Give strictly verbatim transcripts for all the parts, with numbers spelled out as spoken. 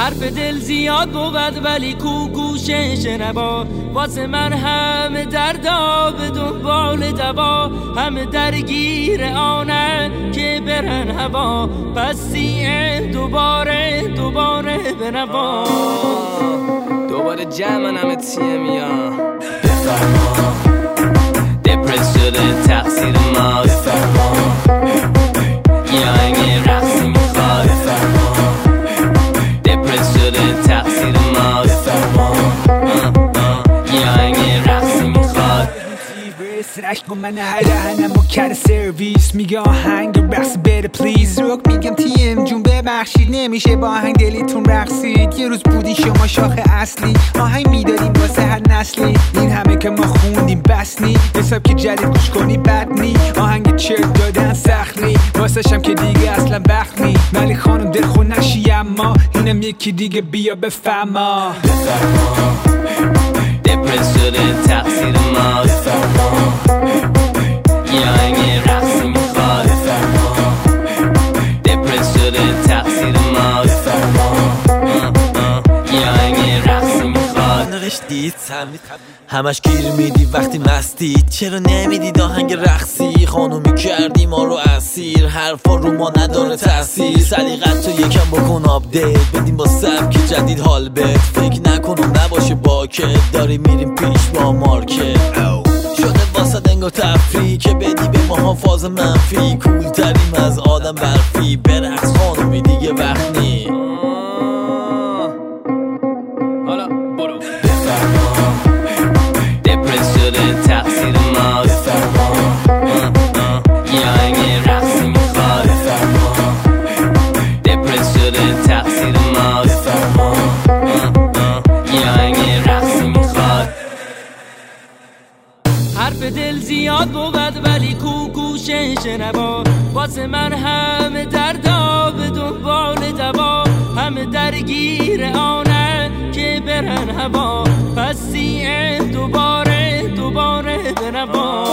حرف دل زیاد بود ولی کو گوشه شنوا، واسه من همه دردا به دنبال دوا، همه درگیر آنه که برن هوا، پس سیه دوباره دوباره بنوا. دوباره جمعن همه تیه میان بفرما دپرس شده تقصیر ما، بفرما یا این رقصی میخواد، بفرما دپرس شده تقصیر ما، بفرما یا این رقصی میخواد. سرش کن من هر دهنم با کر سرویس میگه آهنگ رقص بره پلیز. روک میگم تیم جون ببخشید نمیشه با آهنگ دلیتون رقصید. یه روز بودی شما شاخ اصلی، آهنگ میدادیم واسه هر نسلی. این همه که ما خوندیم بس نی، حساب که جدید گوش کنی بد نی. آهنگ چرت دادن سخت نی، واسه شم که دیگه اصلا وقت نی. ولی خانم دلخون نشی اما اینم یکی دیگه بیا بفهما. دپرس شده تقصیر ما، بفرما یا این رقصی میخواد، بفرما دپرس شده تقصیر ما، بفرما یا این رقصی میخواد. نوشتید همش گیر میدی وقتی مستید، چرا نمیدید آهنگ رقصی؟ خانومی کردی ما رو اسیر، حرفا رو ما نداره تاثیر. سلیقت تو یکم بکن آپدیت، بدیم با سبک جدید حال بد. فکر نکنم نباشه باکت، داریم میریم پیش با مارکت. شده واسه دنگ و تفریح که بدی به ماها فاز منفی. کول تریم از آدم برفی، برقص خانومی دیگه وقت نی. حالا برو بفرما دپرس شده تقصیر ما، بفرما یا این رقصی میخواد، بفرما دپرس شده تقصیر ما، بفرما یا این رقصی میخواد. حرف دل زیاد بود ولی کو گوشه شنوا، واسه من همه دردا به دنبال دوا، همه درگیر آنه که برن هوا، پس سیه دوباره دوباره بنوا.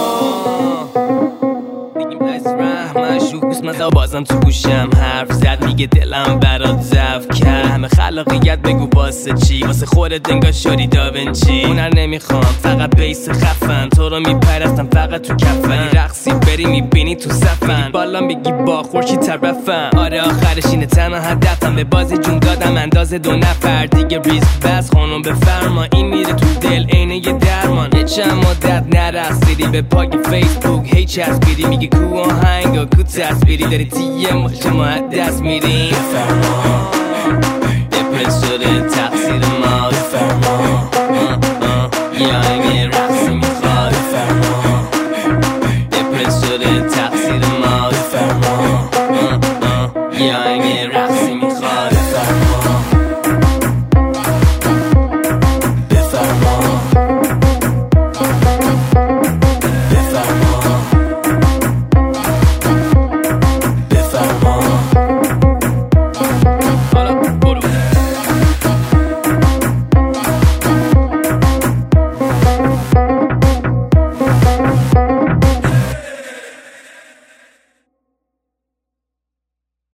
مشروب من بازم تو گوشم حرف زد، میگه دلم برات ضعف کرد. همه خلاقیت بگو واسه چی؟ واسه خودت انگار شدی داونچی. هنر نمیخوام فقط بیس خفن، تو رو میپرستم فقط تو کفن. رقصی بری میبینی تو صفن، بالا میگی با خورشی طرفم. آره آخرش اینه تنها هدفم، به بازی جون دادم اندازه دو نفر دیگه. ریسک بس خانم بفرما، این میره تو دل عینه یه درمان. یه چند مدت نرقصیدی به پاک فیسبوک هی چسبیدی، میگی کو آهنگ و کو تصویری، داری تیه ماشه ما دست میریم.